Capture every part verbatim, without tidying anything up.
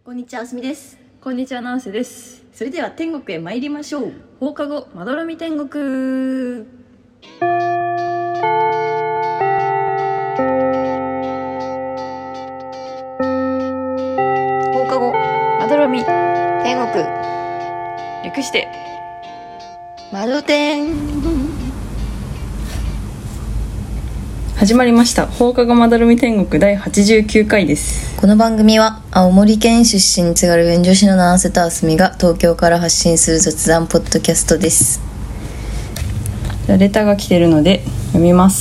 こんにちは、あすみです。 こんにちは、ナンセです。 それでは天国へ参りましょう。 放課後まどろみ天国。放課後まどろみ天国、略してまど天。 始まりました。放課後まどろみ天国だいはちじゅうきゅうかいです。 この番組は青森県出身津軽弁女子のナンセとあすみが東京から発信する雑談ポッドキャストです。 じゃあレターが来てるので読みます。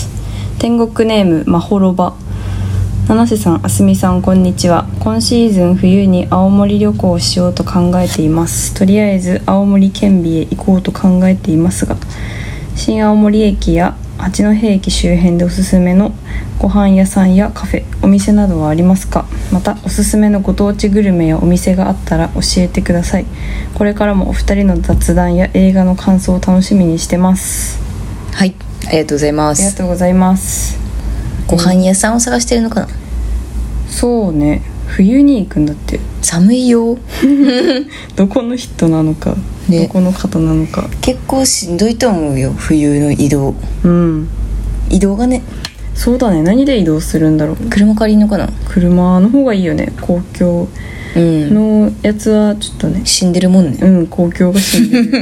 天国ネームまほろば。七瀬さん、あすみさん、こんにちは。今シーズン冬に青森旅行をしようと考えています。とりあえず青森県美へ行こうと考えていますが、新青森駅や八戸駅周辺でおすすめのご飯屋さんやカフェ、お店などはありますか？またおすすめのご当地グルメやお店があったら教えてください。これからもお二人の雑談や映画の感想を楽しみにしてます。 はい、ありがとうございまありがす。 とうございます。 ご飯屋さんを探してるのかな。 そうね、冬に行くんだって。 寒いよどこの人なのか、 ね、 どこの方なのか結構しんどいと思うよ、冬の移動。 うん移動がね。 そうだね、何で移動するんだろう。 車借りんのかな。 車の方がいいよね。公共うんのやつはちょっとね、 死んでるもんね。 うん、公共が死んでる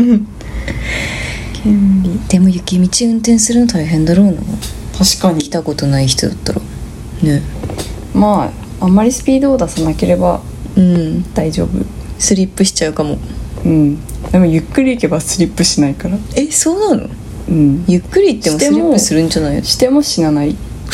権利。 でも雪道運転するの大変だろうな。 確かに。 来たことない人だったらね。 まああんまりスピードを出さなければうん大丈夫。 スリップしちゃうかも。 うんでもゆっくり行けばスリップしないから。 え、そうなの。 うん、 ゆっくり行ってもスリップするんじゃない。 しても死なない。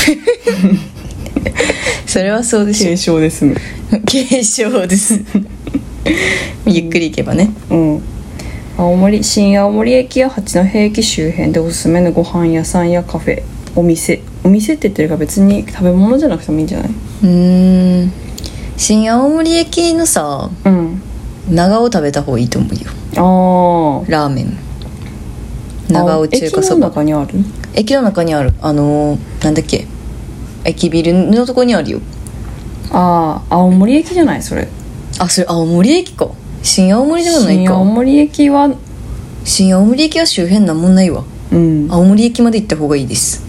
それはそうでしょ。 軽傷で済む。 軽傷ですゆっくり行けばね。 うん。青森新青森駅や八戸駅周辺でおすすめのご飯屋さんやカフェ、お店お店って言ってるから別に食べ物じゃなくてもいいんじゃない？ うーん、新青森駅のさ、 うん長尾食べた方がいいと思うよ。 ああ、 ラーメン長尾中華そば。 駅の中にある？ 駅の中にある。あのー、なんだっけ、駅ビルのとこにあるよ。 ああ、青森駅じゃないそれ。 あ、それ青森駅か。新青森ではないか。 新青森駅は新青森駅は周辺なんもないわ。 うん青森駅まで行った方がいいです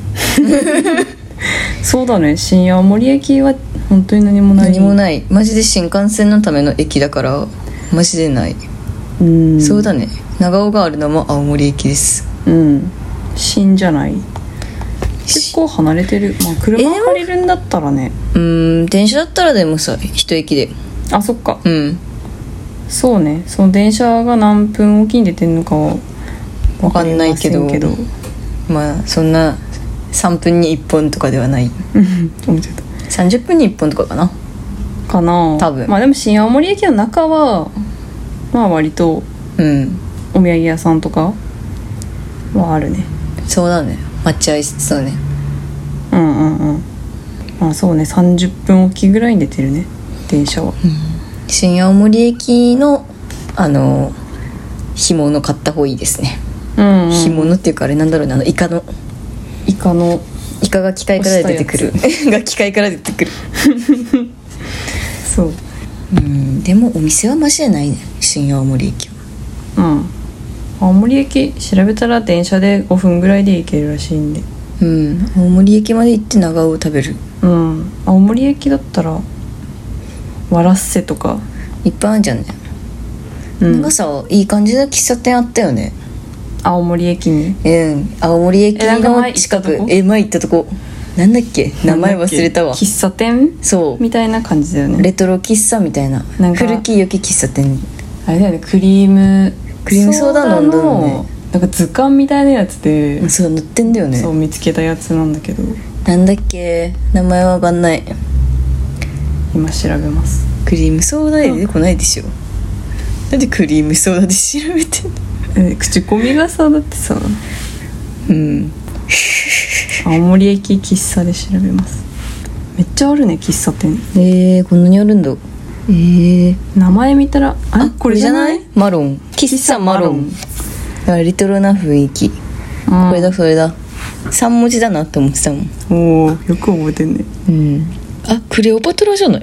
そうだね、新青森駅は本当に何もない。 何もない。マジで新幹線のための駅だからマジでない。 うん、 そうだね、長尾があるのも青森駅です。 うん、新じゃない。結構離れてる。まあ車借りるんだったらね。 うーん、電車だったらでもさ一駅で。 あ、そっか。 うんそうね、その電車が何分おきに出てるのかは分かんないけど、 けどまあそんなさんぷんにいっぽんとかではない。 思っちゃったさんじゅっぷんにいっぽんとかかなかな多分。 まあでも新青森駅の中はまあ割とうんお土産屋さんとかはあるね。 そうだね、抹茶アイスだね。 うんうんうん。まあそうね、さんじゅっぷんおきぐらいに出てるね、電車は。 新青森駅のあの干物買った方がいいですね。 うんうん、 干物っていうかあれなんだろうね、あのイカのイカのイカが機械から出てくるが機械から出てくるそう。 うんでもお店はマジでないね、新青森駅は。 うん、青森駅調べたら電車でごふんぐらいで行けるらしいんで。 うん青森駅まで行って長尾を食べる。 うん青森駅だったらわらっせとかいっぱいあるじゃんね、 うん、 なんかさいい感じの喫茶店あったよね。 青森駅に。 うん青森駅えなんか前の近く行ったとこえ前行ったとこなんだっけ、名前忘れたわ。 喫茶店そうみたいな感じだよね。 レトロ喫茶みたいな、 なんか古き良き喫茶店。 あれだよね、クリームクリームソーダ飲んだのね。 なんか図鑑みたいなやつで、 そう塗ってんだよね。 そう見つけたやつなんだけど、 なんだっけ、名前は分かんない。 今調べます。 クリームソーダで出てこないでしょ。なんでクリームソーダで調べてんの。 え口コミがさ、だってさ、 うん青森駅喫茶で調べます。めっちゃあるね、喫茶店。 えー、こんなにあるんだ。えー、 名前見たらああこれじゃないマロン喫茶マロン。あレトロな雰囲気、これだそれだ。さん文字だなって思ってたもん。 おお、よく覚えてんね。 うん、あクレオパトラじゃない。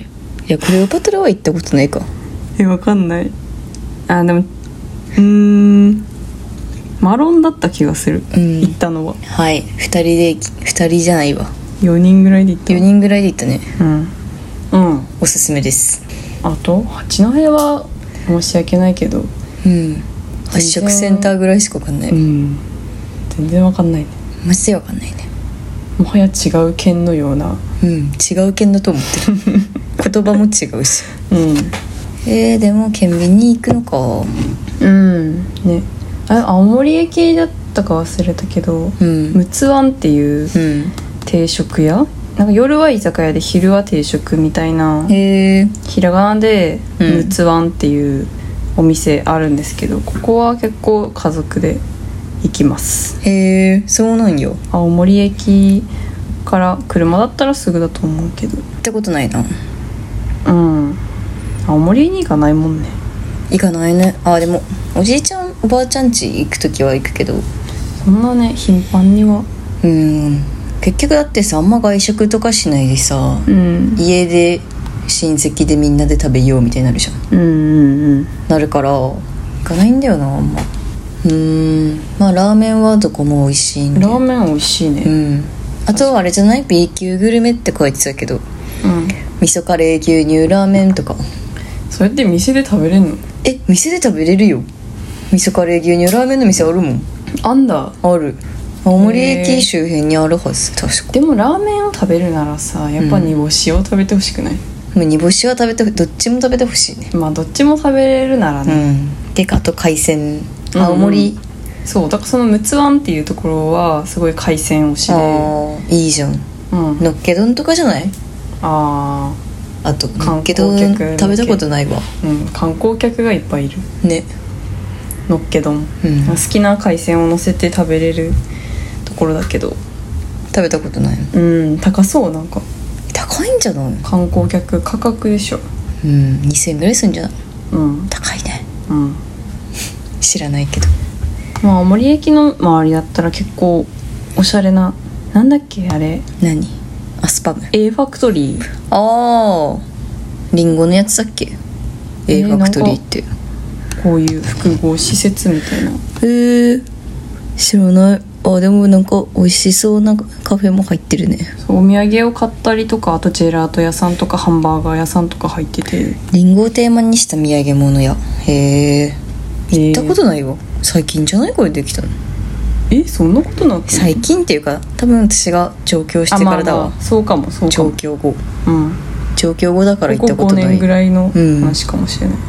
いやクレオパトラは行ったことないか。 えわかんない。あでもうーんマロンだった気がする、 うん、 行ったのは。 はいふたりでふたりじゃないわよにんぐらいで行った。 よにんぐらいで行ったね。 うんうんおすすめです。 あと八戸は申し訳ないけど、 うん発色センターぐらいしか分かんない。 うん全然わかんないね。 マジで分かんないね。 もはや違う県のような。 うん違う県だと思ってる言葉も違うし。 うんえー、でも県民に行くのか。 うんねあ青森駅だったか忘れたけど、 うん、 陸奥湾っていううん定食屋、なんか夜は居酒屋で昼は定食みたいな、 へーひらがなでうん陸奥湾っていうお店あるんですけど、ここは結構家族で行きます。 へえそうなんよ。 青森駅から車だったらすぐだと思うけど。 行ったことないな。 うん青森に行かないもんね。 行かないね。あでもおじいちゃんおばあちゃん家行くときは行くけど、 そんなね頻繁には。 うん結局だってさあんま外食とかしないでさ、 うん家で親戚でみんなで食べようみたいになるじゃん。 うんうんうんなるから行かないんだよなあんま。うーんまあラーメンはどこも美味しいんで。 ラーメン美味しいね。 うんあとはあれじゃない B 級グルメって書いてたけど、 うん味噌カレー牛乳ラーメンとか。 それって店で食べれんの？ え店で食べれるよ。味噌カレー牛乳ラーメンの店あるもん。 あんだ。 ある青森駅周辺にあるはず確か。 でもラーメンを食べるならさやっぱ煮干しを食べてほしくない？ もう煮干しは食べてどっちも食べてほしいね。 まあどっちも食べれるならうね、 んであと海鮮青森、 うんうんそうだからその陸奥湾っていうところはすごい海鮮推しで、 あーいいじゃん。 うん、 のっけ丼とかじゃない？ ああと観のっけ光丼客食べたことないわー、うん、観光客がいっぱいいる。 ね。 のっけ丼、 うん好きな海鮮を乗せて食べれるところだけど、 食べたことないの。 うん高そう。なんか高いんじゃない？ 観光客価格でしょ。 うんにせんえんぐらいするんじゃない？ うん高いね。 うん知らないけど。 まあ青森駅の周りだったら結構おしゃれな、なんだっけあれ、 何？アスパム。 A ファクトリー。 ああリンゴのやつだっけ？ A えーファクトリーってこういう複合施設みたいな。 へえ知らない。あでもなんか美味しそうなカフェも入ってるね。 そうお土産を買ったりとか、あとジェラート屋さんとかハンバーガー屋さんとか入ってて。 リンゴをテーマにした土産物屋。へえ行ったことないわ。最近じゃないこれできたの。 えそんなことなってんの？ 最近っていうか多分私が上京してからだわ。 あまあまあそうかもそうかも。 上京後うん上京後だから行ここごったことない。 ねんぐらいの話かもしれない。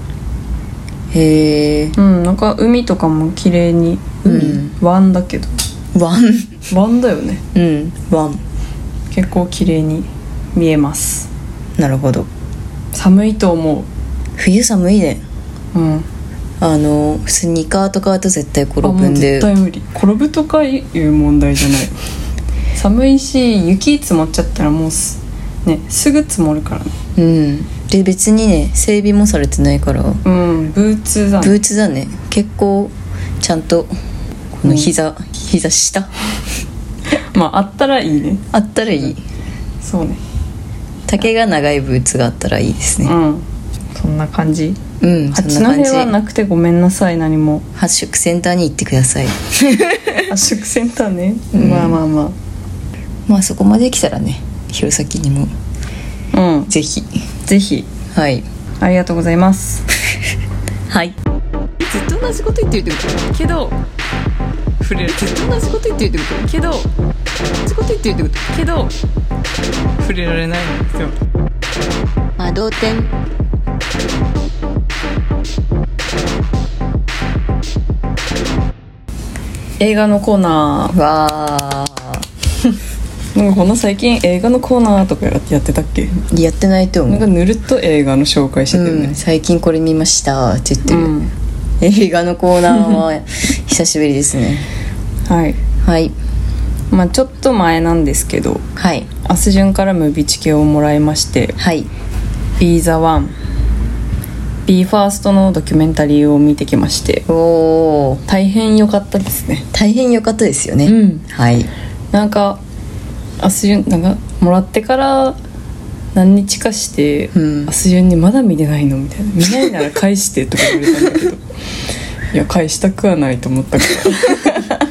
へえうんなんか海とかも綺麗に海、 うん湾だけどワン湾だよね。 うんワン結構綺麗に見えます。 なるほど。 寒いと思う。 冬寒いね。 うんあのスニーカーとかだと絶対転あもうんぶで。 絶対無理。転ぶとかいう問題じゃない寒いし雪積もっちゃったらもうす,、ね、すぐ積もるからね。 うんで別にね整備もされてないからうんブーツだね。 ブーツだね。結構ちゃんとこの膝、うん、膝下まああったらいいね。 あったらいい。 そうね丈が長いブーツがあったらいいですね。 うんそんな感じ。 うんそん八な感じ。 戸はなくてごめんなさい。何も発色センターに行ってください発色センターね、 うん、 まあまあまあまあそこまで来たらね弘前にもうんぜひぜひ。 はいありがとうございますはいずっと同じこと言ってるってことけど触れる。ずっと同じこと言ってるってことけど同じこと言ってるってことけど触れられないんですよ。 窓点。 映画のコーナー。 わなんかこんな最近映画のコーナーとかやってたっけ？ ーやってないと思う。 なんかぬるっと映画の紹介してたよね、 うん、最近これ見ましたって言ってる、 うん、 映画のコーナーは久しぶりですねはいはいまあちょっと前なんですけど、 はいアスジュンからムビチケをもらいまして、 はい Be the One Be First のドキュメンタリーを見てきまして、 おー大変良かったですね。 大変良かったですよね、 うん、 はい。 なんかアスジュンなんかもらってから何日かして、 うんアスジュンにまだ見れないのみたいな、見ないなら返してとか言われたんだけどいや返したくはないと思ったから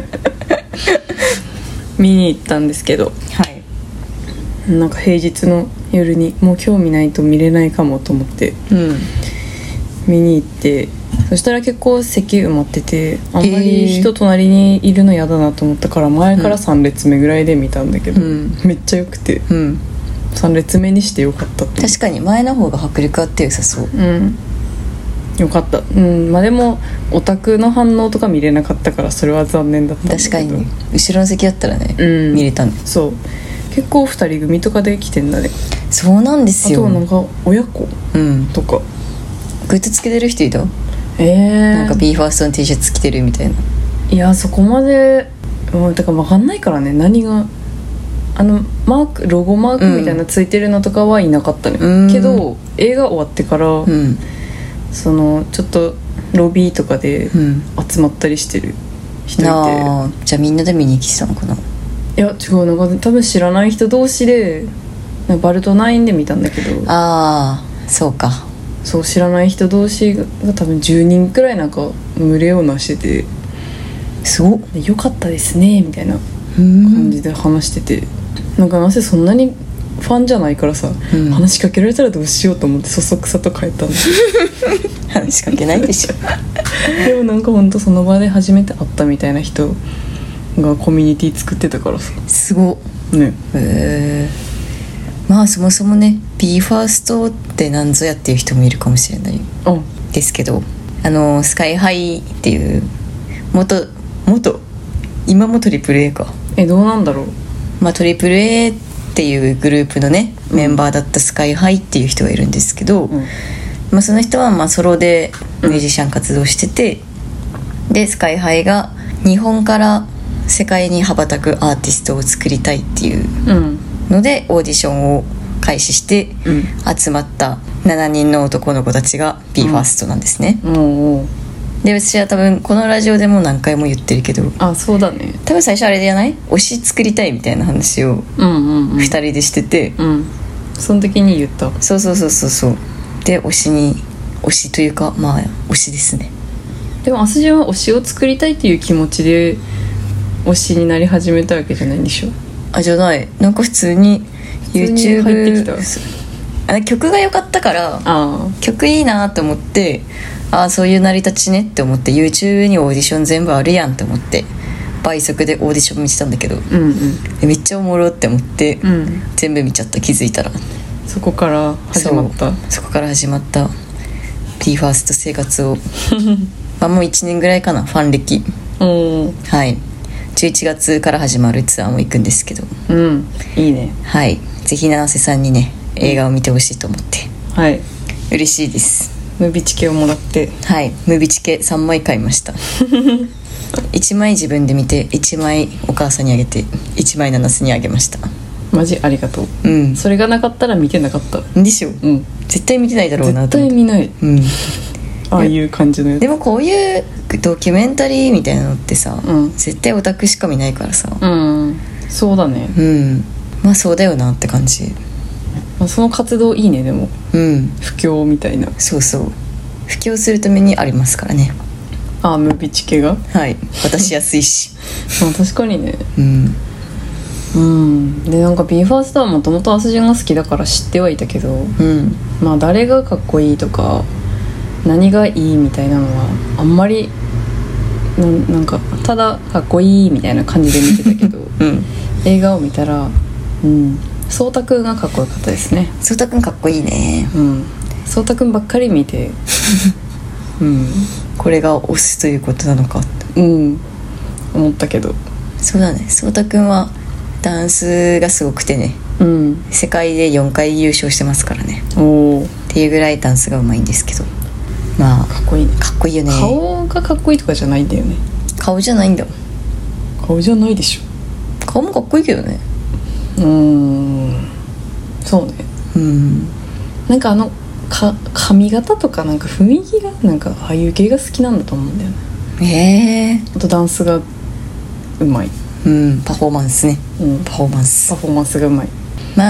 見に行ったんですけど、 はいなんか平日の夜にもう興味ないと見れないかもと思ってうん見に行って、そしたら結構席埋まってて、あんまり人隣にいるの嫌だなと思ったから前からさん列目ぐらいで見たんだけど、 うん、 めっちゃ良くてうんさん列目にしてよかったって。 確かに前の方が迫力あって良さそう。 うんよかった。うんまあでもオタクの反応とか見れなかったからそれは残念だったんだけど。 確かにね、後ろの席だったらね、 うん見れたね。 そう結構ふたり組とかで来てんだね。 そうなんですよ。 あとはなんか親子うんとか、 グッズつけてる人いた？ えー、 なんか ビーファーストの T シャツ着てるみたいな。 いやそこまで、うん、だから分かんないからね、何があのマークロゴマークみたいなついてるのとかはいなかったね、 うん、 けど映画終わってから、 うん、 そのちょっとロビーとかでうん集まったりしてる人いて、 あーじゃあみんなで見に来てたのかな。 いや違う、なんか多分知らない人同士でなんかバルトナインで見たんだけど、 ああそうか。 そう知らない人同士が多分じゅうにんくらいなんか群れをなしてて、 すごっ。 でよかったですねみたいなうん感じで話してて、なんかなぜそんなにファンじゃないからさ、 うん話しかけられたらどうしようと思ってそそくさと帰ったんです話しかけないでしょでもなんかほんとその場で初めて会ったみたいな人がコミュニティ作ってたからさすごっ。 ね。 へえ。まあそもそもね ビーファーストって何ぞやっていう人もいるかもしれないあですけど、あのスカイハイっていう元元今もトリプル A か、 えどうなんだろう。 まあ、トリプル A っていうグループのねメンバーだったスカイハイっていう人がいるんですけど、 うんまあ、その人はまあソロでミュージシャン活動してて、うん、でスカイハイが日本から世界に羽ばたくアーティストを作りたいっていううんのでオーディションを開始して集まったしちにんの男の子たちが ビーファーストなんですね、 うんおうおうで私は多分このラジオでも何回も言ってるけど、 あそうだね。 多分最初あれじゃない？推し作りたいみたいな話をうんうんうんふたりでしてて、 うんその時に言った。 そうそうそうそうそうで推しに推しというかまあ推しですね。 でもアスジは推しを作りたいっていう気持ちで推しになり始めたわけじゃないんでしょ。 あじゃない、なんか普通に普通に YouTube 入ってきた。 あ曲が良かったからあ曲いいなと思って、ああそういう成り立ちねって思って YouTube にオーディション全部あるやんって思って倍速でオーディション見てたんだけど、 あうんうんめっちゃおもろって思って、 うん全部見ちゃった。気づいたらそこから始まった。 そうそこから始まった ビーファースト生活をまあもういちねんぐらいかな、ファン歴。 おはいじゅういちがつから始まるツアーも行くんですけど、 うんいいね。 はいぜひ七瀬さんにね映画を見てほしいと思ってはい嬉しいです。 ムビチケをもらってはいムビチケさんまい買いましたいちまい自分で見ていちまいお母さんにあげていちまい七瀬にあげました。 マジありがとう。 うんそれがなかったら見てなかった。 でしょ、 うん絶対見てないだろうな絶と思って。 対見ない。 うんああいう感じのやつ。 でもこういうドキュメンタリーみたいなのってさ、 うん絶対オタクしか見ないからさ、 うんそうだね、 うんまあそうだよなって感じ。 まあ、その活動いいね。でもうん布教みたいな。 そうそう布教するためにありますからね。 ああムビチケがはい渡しやすいしまあ確かにね。 うんうんでなんか ビーファーストはもともとアスジュンが好きだから知ってはいたけど、 うんまあ誰がかっこいいとか何がいいみたいなのはあんまり な, なんかただかっこいいみたいな感じで見てたけど、 うん映画を見たらうん颯太くんがかっこよかったですね。 颯太くんかっこいいね。 うん颯太くんばっかり見てうんこれが推すということなのかってうん思ったけど。 そうだね颯太くんはダンスがすごくてね、 うん世界でよんかい優勝してますからねおーっていうぐらいダンスがうまいんですけど、まあかっこいいね。 かっこいいよね。 顔がかっこいいとかじゃないんだよね。 顔じゃないんだよ。 顔じゃないでしょ。 顔もかっこいいけどね。 うーんそうね。 うんなんかあのか髪型とかなんか雰囲気がなんかああいう系が好きなんだと思うんだよね。 へえあとダンスがうまい、 うんパフォーマンスね、 うん、 パフォーマンスパフォーマンスがうまい。 まあね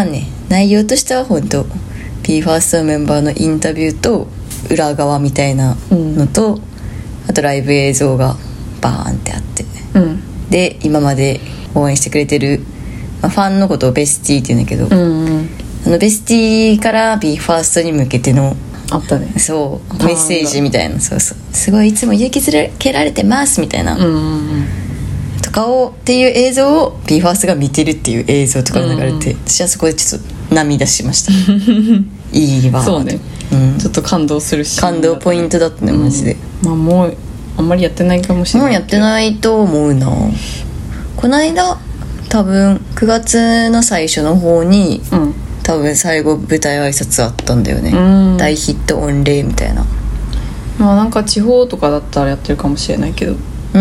内容としては本当 ビーファースト のメンバーのインタビューと裏側みたいなのと、うん、あとライブ映像がバーンってあって、うん、で今まで応援してくれてる、まあ、ファンのことをベスティって言うんだけど、うんうん、あのベスティから ビーファースト に向けてのあったね、 そうメッセージみたいな、そうそうすごいいつも勇気づけられてますみたいな、うんうんうん、とかをっていう映像を ビーファースト が見てるっていう映像とかが流れて、うんうん、私はそこでちょっと涙しましたいいわそうね、うん、ちょっと感動するし感動ポイントだったねマジで、 うん、まあもうあんまりやってないかもしれないもうやってないと思うな。この間多分くがつの最初の方に、うん、多分最後舞台挨拶あったんだよね、うん、大ヒット御礼みたいな。 まあなんか地方とかだったらやってるかもしれないけど、うん、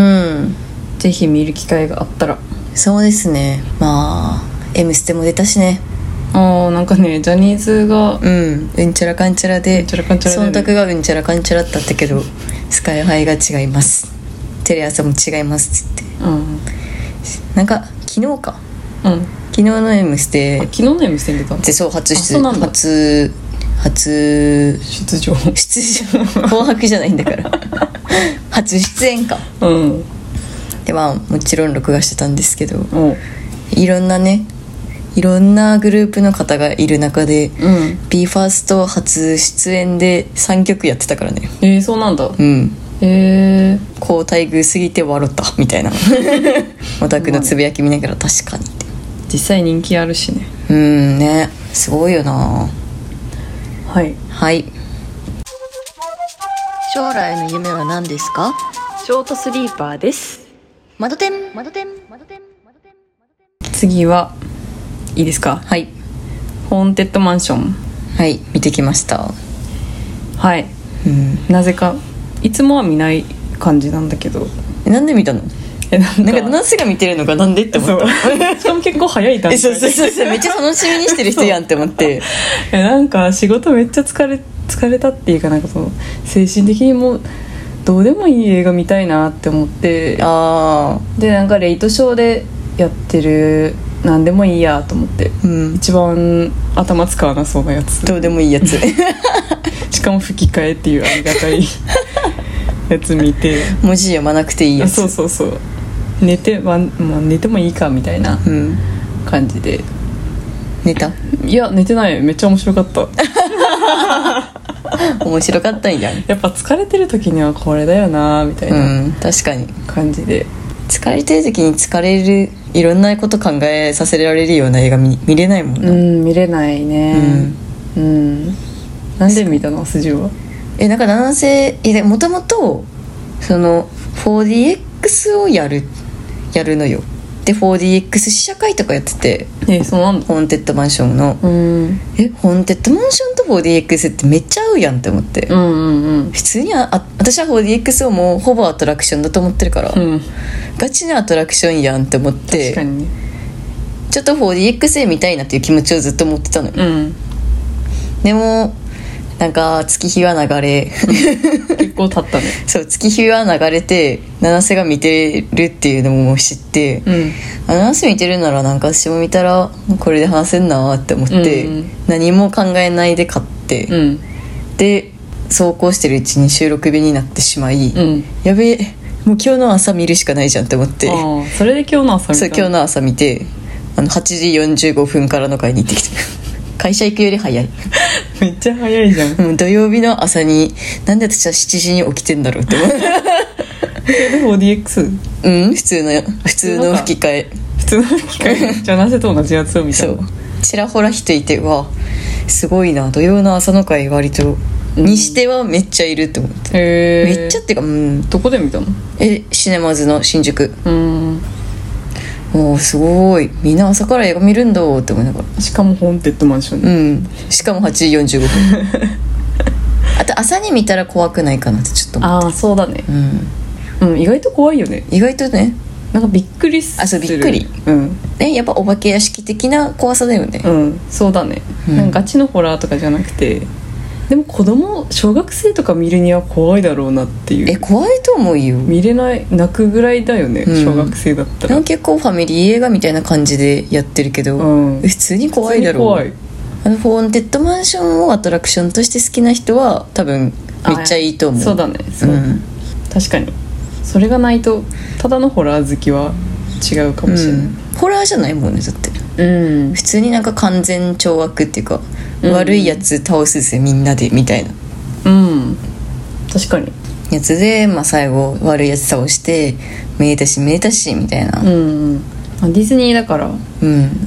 ぜひ見る機会があったら。 そうですね。まあ M ステも出たしね。 ああなんかねジャニーズがうんうんちゃらかんちゃらで忖度がうんちゃらかんちゃらだったけどスカイハイが違います、テレ朝も違いますって言って、うん、なんか昨日か、うん、昨日の M ステ昨日の M ステに出たので、そう初出初初出場出場紅白じゃないんだから初出演か、うん、でまあもちろん録画してたんですけど、いろんなねいろんなグループの方がいる中で、うん、ビーファースト 初出演でさんきょくやってたからね。 えー、そうなんだ。 うんえー、高待遇すぎて笑ったみたいなオタクのつぶやき見ながら確かにって実際人気あるしね。 うんねすごいよな。 はいはい将来の夢は何ですか？ ショートスリーパーです。 窓点窓点窓点窓点。 次はいいですか？ はい。 ホーンテッドマンションはい見てきました。 はい、うん、なぜかいつもは見ない感じなんだけど。 えなんで見たの？えなんかなんかナスが見てるのかなんでって思ったしかも結構早い段階でそうそうそうそうめっちゃ楽しみにしてる人やんって思ってえなんか仕事めっちゃ疲れ疲れたっていうかなんかその精神的にもどうでもいい映画見たいなって思って、あでなんかレイトショーでやってるなんでもいいやと思って、うん、一番頭使わなそうなやつどうでもいいやつしかも吹き替えっていうありがたいやつ見て文字読まなくていいやつ。 そうそうそう寝て、まあ、寝てもいいかみたいな感じで、うん、 寝た？ いや寝てない。めっちゃ面白かった面白かったんやん。 やっぱ疲れてる時にはこれだよなみたいな、うん、 確かに感じで疲れてる時に疲れるいろんなこと考えさせられるような映画 見, 見れないもんな。 うん見れないね、うん、うん、なんで見たの筋は？ えなんか男性もともとその フォーディーエックス をやるやるのよ。で フォーディーエックス 試写会とかやってて、 えそうなんだ。 ホーンテッドマンションの、うん、えホーンテッドマンションと フォーディーエックス ってめっちゃ合うやんって思って、うんうんうん、普通にあ私は フォーディーエックス をもうほぼアトラクションだと思ってるから、うん、ガチなアトラクションやんって思って、確かにね、ちょっと フォーディーエックス で見たいなっていう気持ちをずっと持ってたのよ、うん、でもなんか月日は流れ結構経ったねそう月日は流れて七瀬が見てるっていうのも知って、うん、あ七瀬見てるならなんか私も見たらこれで話せんなって思って、うんうん、何も考えないで買って、うん、で走行してるうちに収録日になってしまい、うん、やべえもう今日の朝見るしかないじゃんって思って、 あそれで今日の朝見た。 そう今日の朝見てあのはちじよんじゅうごふんからの回に行ってきて会社行くより早いめっちゃ早いじゃん。 もう土曜日の朝になんで私はしちじに起きてんだろうって思うフォーディーエックスうん普通の普通の吹き替え普通の吹き替えじゃあなぜと同じやつを見たの。 そうちらほら人いてわすごいな土曜の朝の回割と、うん、にしてはめっちゃいるって思って、へめっちゃっていうか、うん、 どこで見たの？ えシネマズの新宿。 うんおーすごいみんな朝から映画見るんだって思いながら、 しかもホーンテッドマンション、 うんしかもはちじよんじゅうごふんあと朝に見たら怖くないかなってちょっと思って。 ああそうだね、うん、うん、意外と怖いよね。 意外とねなんかびっくりする。 あそうびっくり、うんね、やっぱお化け屋敷的な怖さだよね。 うんそうだね、うん、なんかガチのホラーとかじゃなくて、でも子供小学生とか見るには怖いだろうなっていう。 え怖いと思うよ。 見れない泣くぐらいだよね、うん、小学生だったら。 結構ファミリー映画みたいな感じでやってるけど、うん、普通に怖いだろう。 怖いあのホーンテッドマンションをアトラクションとして好きな人は多分めっちゃいいと思う。 そうだねそう、うん、確かにそれがないとただのホラー好きは違うかもしれない、うん、 ホラーじゃないもんねだって、うん、普通になんか完全懲悪っていうか、うん、悪いやつ倒すぜみんなでみたいな、 うん、確かにやつで、まあ、最後悪いやつ倒してめでたしめでたしみたいな、うん、 あディズニーだから、 うん、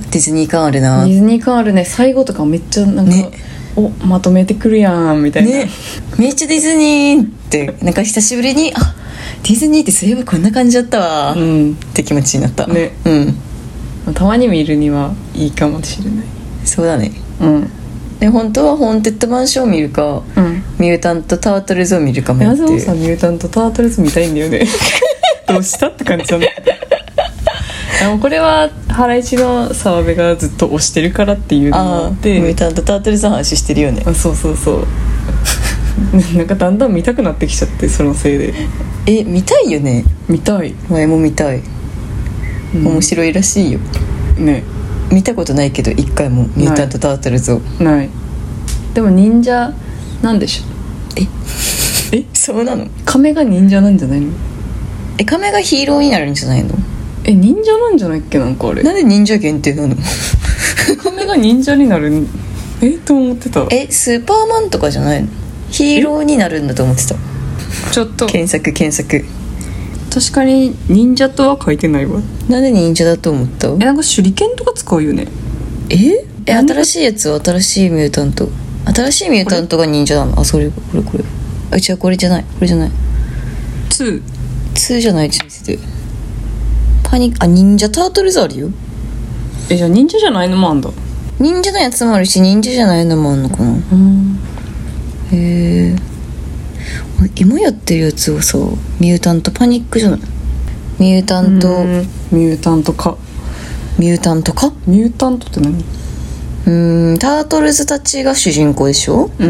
ディズニー感あるな。 ディズニー感あるね。最後とかめっちゃなんか、ね、おまとめてくるやんみたいな、ね、 めっちゃディズニーってなんか久しぶりにあディズニーってそういえばこんな感じだったわ、うん、って気持ちになったね、 うん、たまに見るにはいいかもしれない。 そうだね、うん、で本当はホーンテッドマンションを見るか、うん、ミュータントタートルズを見るかもっていう。 宮沢さんミュータントタートルズ見たいんだよねどうしたって感じなんだあのこれはハライチの澤部がずっと推してるからっていうのもあってミュータントタートルズの話してるよね。 あそうそうそうなんかだんだん見たくなってきちゃってそのせいで。 え見たいよね。 見たい。 前も見たい、うん、面白いらしいよね。見たことないけど一回もミュータントタートルズをない。でも忍者なんでしょ。 ええそうなの。 亀が忍者なんじゃないの。 え亀がヒーローになるんじゃないの。 え忍者なんじゃないっけ。なんかあれなんで忍者限定なの亀が忍者になるえと思ってた。 えスーパーマンとかじゃないの。ヒーローになるんだと思ってた。 ちょっと検索検索。 確かに忍者とは書いてないわ。 なんで忍者だと思った。えなんか手裏剣とか使うよね。 ええ新しいやつは新しいミュータント。新しいミュータントが忍者なの。あそれこれこれあ違うこれじゃないこれじゃないツーツーじゃない。ちょっと見せて。パニあ忍者タートルズあるよ。 えじゃあ忍者じゃないのもあんだ。 忍者のやつもあるし忍者じゃないのもあんのかな。うんへえ今やってるやつはさミュータントパニックじゃない。ミュータントミュータントかミュータントかミュータントって何。 うーんタートルズたちが主人公でしょ、うん、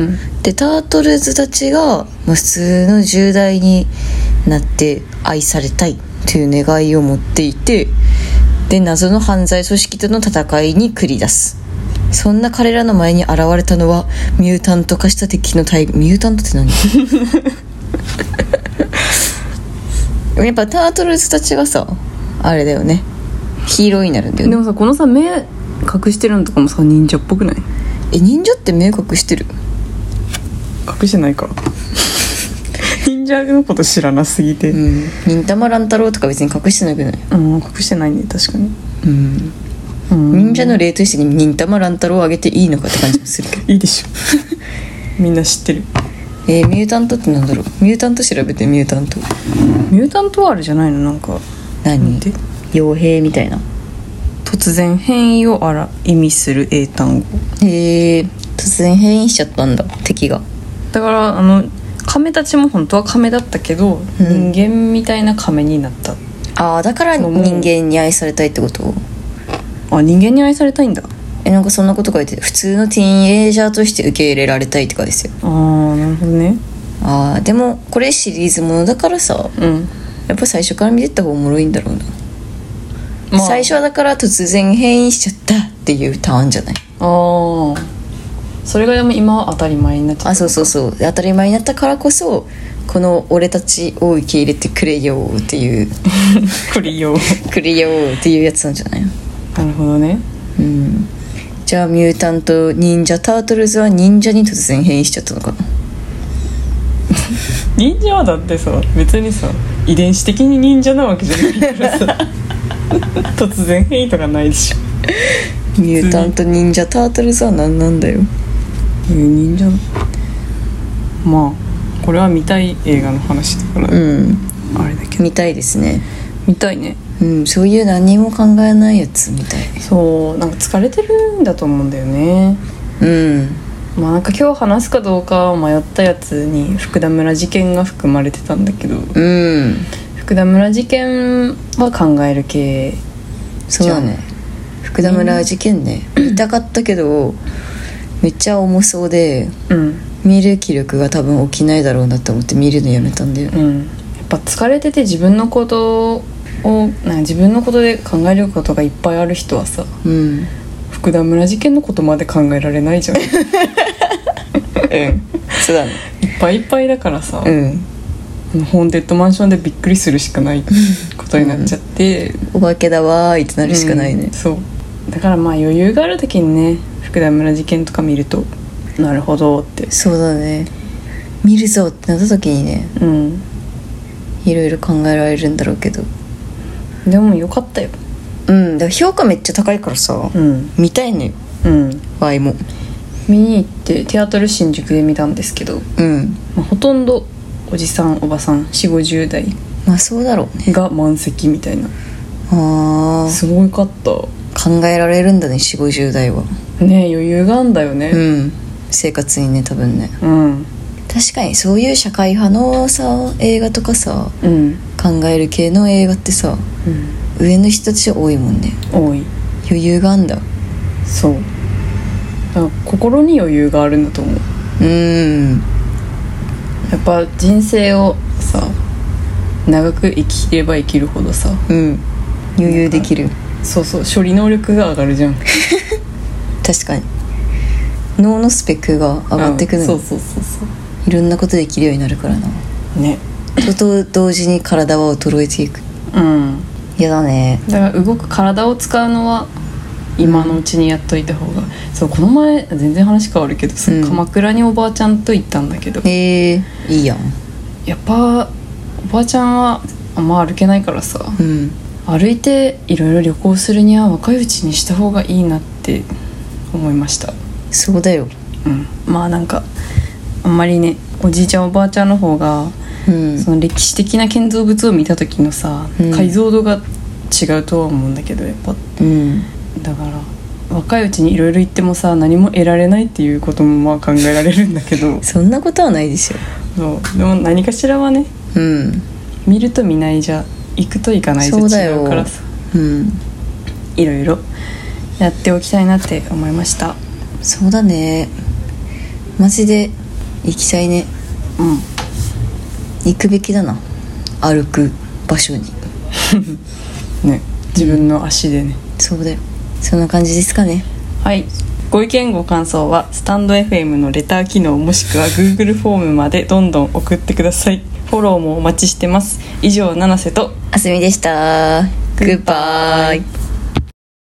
でタートルズたちが、まあ、普通のじゅう代になって愛されたいという願いを持っていて、で謎の犯罪組織との戦いに繰り出す。そんな彼らの前に現れたのはミュータント化した敵の大ミュータントって何やっぱタートルズたちがさあれだよねヒーローになるんだよね。 でもさこのさ目隠してるのとかもさ忍者っぽくない。 え忍者って目隠してる。 隠してないか忍者のこと知らなすぎて、うん、 忍たま乱太郎とか別に隠してなくない。 うん隠してないね確かに、うんうん、忍者の例としてに忍たま乱太郎をあげていいのかって感じもするけどいいでしょみんな知ってる。 えー、ミュータントってなんだろう。ミュータント調べて。ミュータントミュータントはあれじゃないの。なんか何傭兵みたいな突然変異をあら意味する英単語。 へえ突然変異しちゃったんだ敵が。 だからあの亀たちも本当は亀だったけど、うん、人間みたいな亀になった。 ああだから人間に愛されたいってこと。 あ人間に愛されたいんだ。 えなんかそんなこと書いてる。普通のティーンエイジャーとして受け入れられたいとかですよ。 ああなるほどね。 ああでもこれシリーズものだからさ、うん、やっぱ最初から見てった方がおもろいんだろうな、まあ、最初はだから突然変異しちゃったっていうターンじゃない。 ああそれがでも今は当たり前になっちゃった。 あそうそうそう当たり前になったからこそこの俺たちを受け入れてくれよっていうくれよくれよっていうやつなんじゃないの。 なるほどね。 うんじゃあミュータント忍者タートルズは忍者に突然変異しちゃったのかな忍者はだってさ別にさ遺伝子的に忍者なわけじゃないからさ突然変異とかないでしょミュータント忍者タートルズは何なんだよ。 えー、忍者まあこれは見たい映画の話だからうんあれだけど見たいですね。 見たいね。 うん、そういう何も考えないやつみたい。 そうなんか疲れてるんだと思うんだよね。うんまあなんか今日話すかどうか迷ったやつに福田村事件が含まれてたんだけど、うん、福田村事件は考える系。 そうだね福田村事件ね、うん、見たかったけどめっちゃ重そうで、うん、見る気力が多分起きないだろうなと思って見るのやめたんだよ、うん、やっぱ疲れてて自分のことをなんか自分のことで考えることがいっぱいある人はさ、うん、 福田村事件のことまで考えられないじゃんうんそうだね、 いっぱいいっぱいだからさ、 うん、 ホーンテッドマンションでびっくりするしかないことになっちゃって、 うん、お化けだわーってなるしかないね、 うん、そうだからまあ余裕がある時にね福田村事件とか見るとなるほどって。 そうだね、見るぞってなった時にね、うん、いろいろ考えられるんだろうけど、 でもよかったよ。 うん、だから評価めっちゃ高いからさ、うん、見たいのよ、うん、場合も見に行ってテアトル新宿で見たんですけど、うんまあ、ほとんどおじさんおばさん よんじゅうごじゅう 代まあそうだろうねが満席みたいな。 あーすごいかった。 考えられるんだね よんじゅうごじゅう 代はね。余裕があんだよね、 うん、生活にね多分ね、うん、確かにそういう社会派のさ映画とかさ、うん、考える系の映画ってさ、うん、上の人たち多いもんね。 多い。 余裕があんだ。 そうだから心に余裕があるんだと思う。うんやっぱ人生をさ長く生きれば生きるほどさ、うん、 余裕できる。 そうそう処理能力が上がるじゃん確かに脳のスペックが上がってくる、うん、 そうそうそうそういろんなことできるようになるからなね。と同時に体は衰えていく。うんやだね。 だから動く体を使うのは今のうちにやっといた方が、うん、そうこの前全然話変わるけど、うん、鎌倉におばあちゃんと行ったんだけど、 へえいいやん。 やっぱおばあちゃんはあんま歩けないからさ、うん、歩いていろいろ旅行するには若いうちにした方がいいなって思いました。 そうだよ、 うん、まあなんかあんまりねおじいちゃんおばあちゃんの方が、うん、その歴史的な建造物を見た時のさ、うん、解像度が違うとは思うんだけどやっぱ、うん、だから若いうちにいろいろ言ってもさ何も得られないっていうこともまあ考えられるんだけどそんなことはないでしょ。 そうでも何かしらはね、うん、見ると見ないじゃ行くと行かないじゃ違うからさ、うん、いろいろやっておきたいなって思いました。 そうだねマジで行きたいね。うん行くべきだな歩く場所にね自分の足でね、 うん、そうだよ。そんな感じですかね。 はい、ご意見ご感想はスタンド エフエム のレター機能もしくは Google フォームまでどんどん送ってください。フォローもお待ちしてます。以上七瀬とあすみでした。グッバイ。